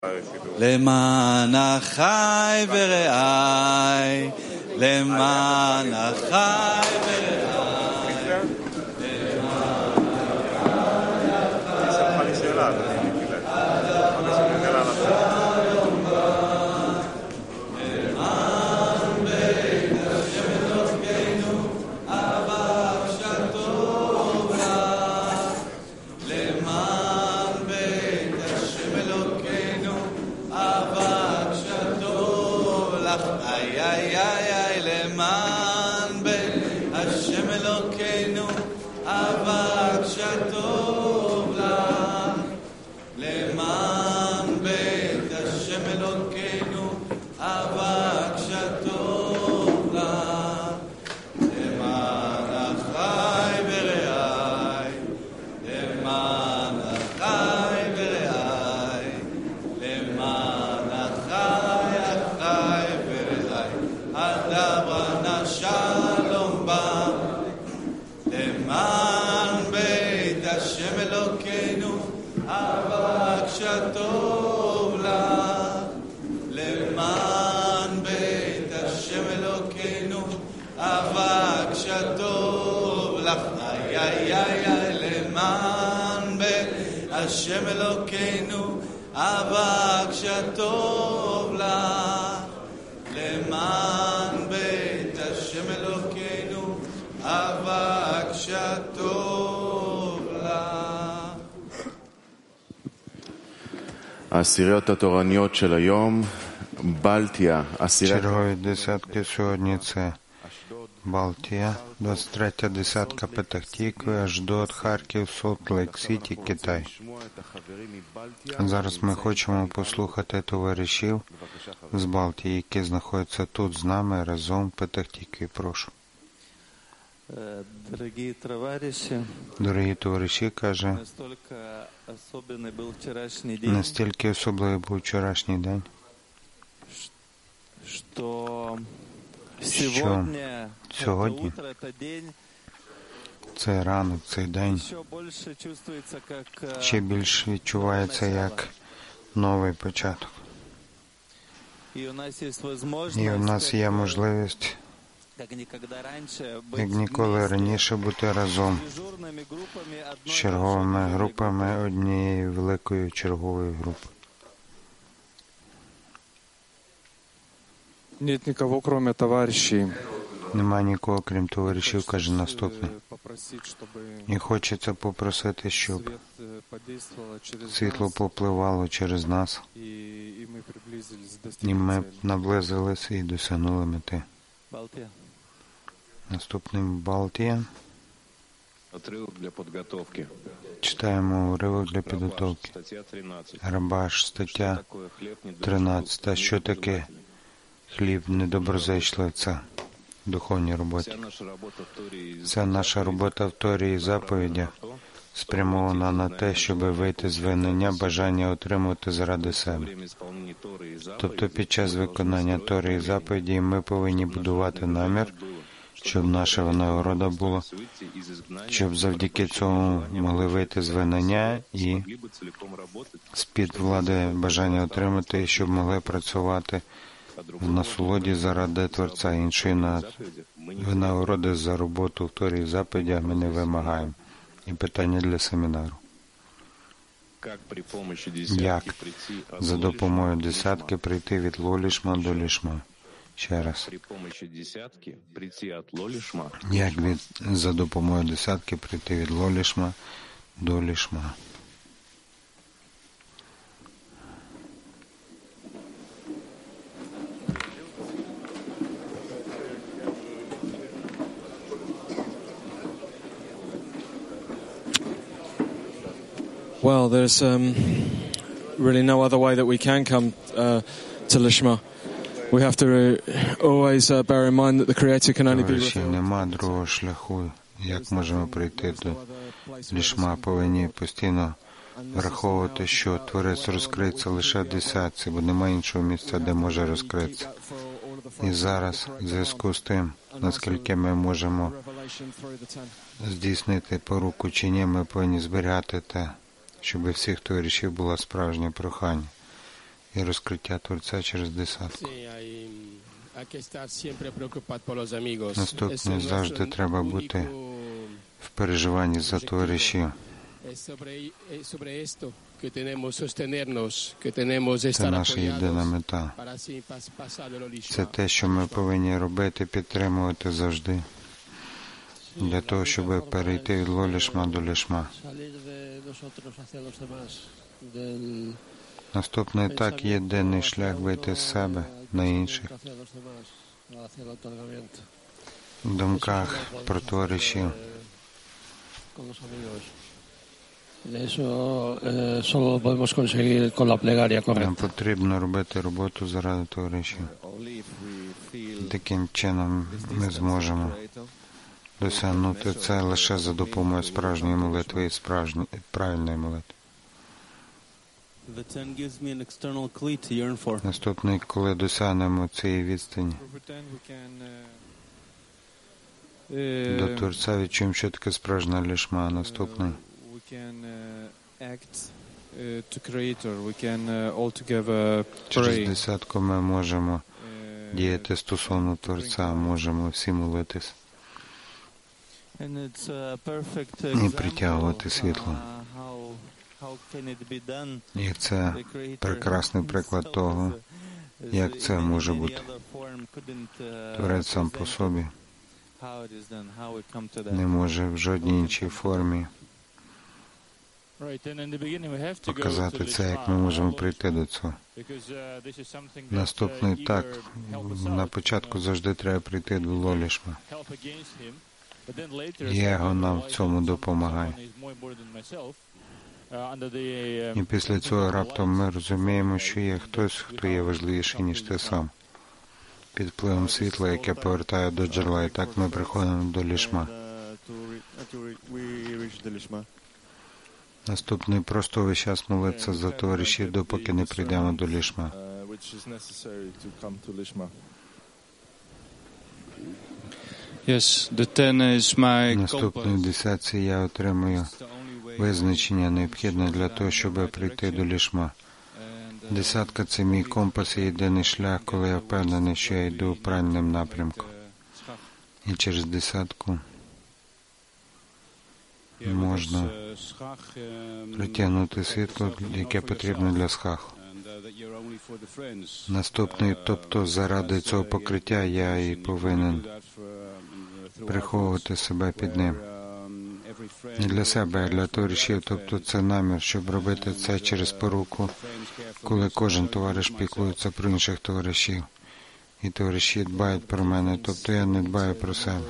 למען אחי ורעי, למען אחי ורעי, השם אלוקינו אבק שטוב לך, למען בית השם אלוקינו אבק שטוב לך. העשיריות התורניות של היום, בלטיה, чергові десятки сьогодні це Балтія, 23-я десятка Петахтікви, Ашдод, Харків, Солт-Лейк-Сіті, Китай. Зараз ми хочемо послухати товаришів з Балтії, які знаходяться тут з нами разом в Петахтікві. Прошу. Дорогі товариші, каже, настільки особливий був вчорашній день, що сьогодні цей ранок, цей день ще більш відчувається як новий початок. І у нас є можливість, як ніколи раніше, бути разом з черговими групами однієї великої чергової групи. Нет никого, кроме товарищей. Нема нікого, крім товаришів, каже наступне. І хочеться попросити, щоб світло попливало через нас, і ми наблизилися і досягнули мети. Наступним Балтія. Читаємо уривок для підготовки. Рабаш, стаття 13. Що таке хліб недоброзичливця в духовній роботі? Це наша робота в Торі і заповідях, спрямована на те, щоб вийти з вигнання бажання отримувати заради себе. Тобто під час виконання Тори і заповіді ми повинні будувати намір, щоб наша винагорода була, щоб завдяки цьому могли вийти з вигнання і з-під влади бажання отримати, і щоб могли працювати в насолоді заради Творця. Іншої винагороди за роботу в Торі і заповідях ми не вимагаємо. І питання для семінару. Як за допомогою десятки прийти від лолішма до лішма? Ще раз. Як за допомогою десятки прийти від лолішма до лішма? Well, there's really no other way that we can come to Lishma. We have to always bear in mind that the Creator can only be revealed. Нема другого шляху, як можемо прийти до Лішма. Повинні постійно враховувати, що Творець розкриється лише в десятці, бо немає іншого місця, де може розкритися. І зараз, в зв'язку з тим, наскільки ми можемо здійснити поруку чи ні, ми повинні зберігати те, щоб всіх товаришів було справжнє прохання. і розкриття Творця через десятку. Наступне, завжди треба бути в переживанні за товаришів. Це наша єдина мета. Це те, що ми повинні робити, підтримувати завжди, для того, щоб перейти від лолішма до лішма. Наступний етап – єдиний шлях вийти з себе на інших. В думках про товаришів. Нам потрібно робити роботу заради товаришів. Таким чином ми зможемо досягнути це лише за допомогою справжньої молитви і правильної молитви. Наступний, коли досягнемо цієї відстані до Творця, відчуємо, що таке справжня лішма. Наступний. Через десятку ми можемо діяти стосовно Творця, можемо всі молитись і притягувати світло. І це прекрасний приклад того, як це може бути. Творець сам по собі не може в жодній іншій формі показати це, як ми можемо прийти до цього. Наступний так, на початку завжди треба прийти до лолішма. Його нам в цьому допомагає. І після цього раптом ми розуміємо, що є хтось, хто є важливіший, ніж ти сам. Під впливом світла, яке повертає до джерела, і так ми приходимо до лішма. Наступний просто весь час молитися за товаришів, допоки не прийдемо до лішма. Наступної десятці я отримую визначення, необхідне для того, щоб прийти до лішма. Десятка – це мій компас і єдиний шлях, коли я впевнений, що я йду правильним напрямком. І через десятку можна притягнути світло, яке потрібно для схаху. Наступний, тобто заради цього покриття я і повинен приховувати себе під ним. Не для себе, а для товаришів, тобто це намір, щоб робити це через поруку, коли кожен товариш піклується про інших товаришів. І товариші дбають про мене, тобто я не дбаю про себе.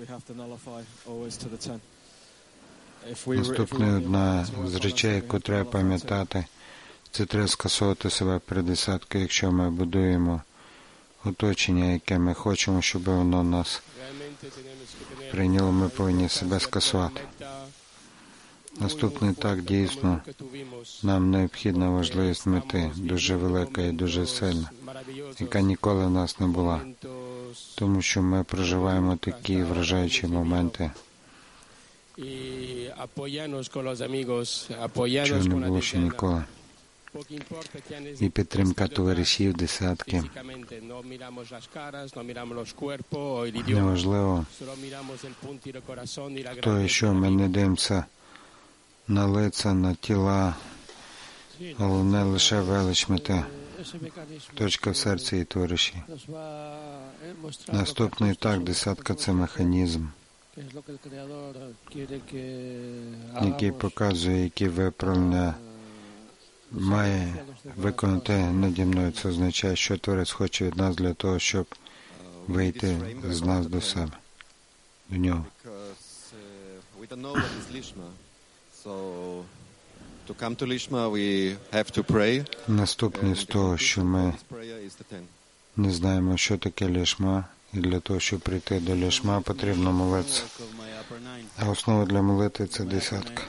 Наступна одна з речей, яку треба пам'ятати, це треба скасовувати себе перед десяткою, якщо ми будуємо оточення, яке ми хочемо, щоб воно нас прийняло, ми повинні себе скасувати. Наступний так, дійсно, нам необхідна важливість мети, дуже велика і дуже сильна, яка ніколи в нас не була, тому що ми проживаємо такі вражаючі моменти, чого не було ще ніколи. І підтримка товаришів, десятки. Неважливо, хто і що, ми не дивимося на лиця, на тіла, головне лише велич мети. Точка в серці і товариші. Наступний так, десятка – це механізм, який показує, які виправлення має виконати наді мною. Це означає, що Творець хоче від нас для того, щоб вийти з нас до себе, до нього. Наступне з того, що ми не знаємо, що таке лішма, і для того, щоб прийти до лішма, потрібно молитися. А основа для молитви – це десятка.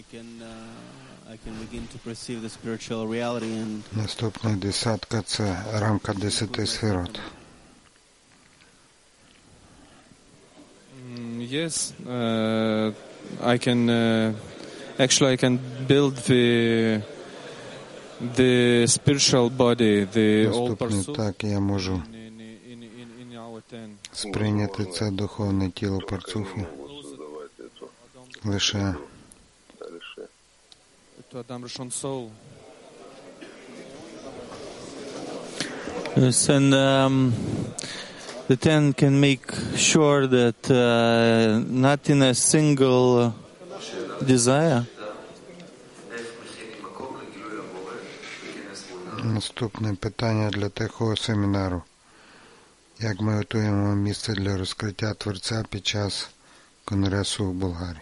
Наступна десятка – це рамка 10 сферот. Yes, I can build the the spiritual body, the all Наступне, pursuit так я можу in our ten. сприйняти це духовне тіло парцуфу лише To Adam Rishon soul. Yes, and the ten can make sure that not in a single desire. Наступне питання для тихого семінару. Як ми готуємо місце для розкриття Творця під час конгресу в Болгарії?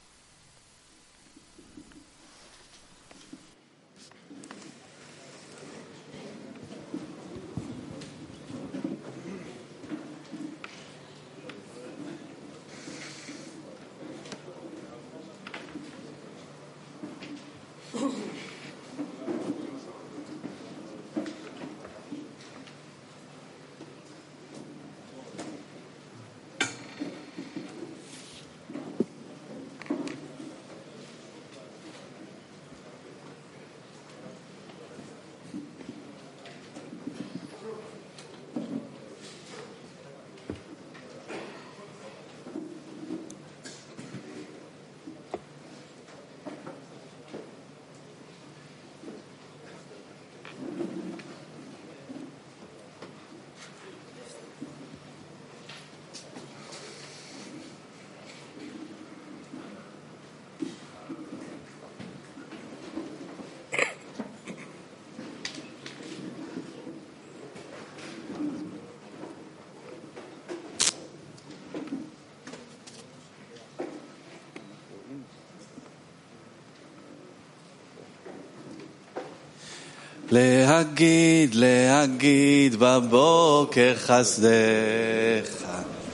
להגיד, להגיד בבוקר חסדך.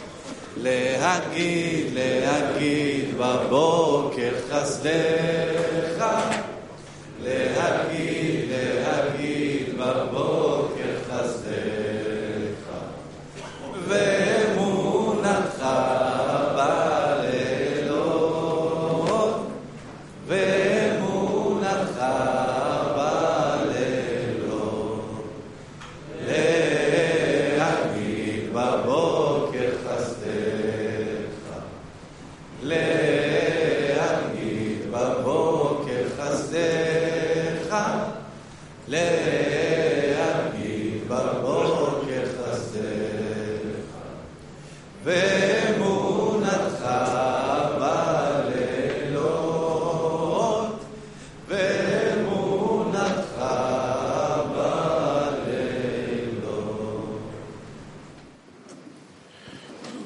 להגיד, להגיד בבוקר חסדך. להגיד, להגיד בבוקר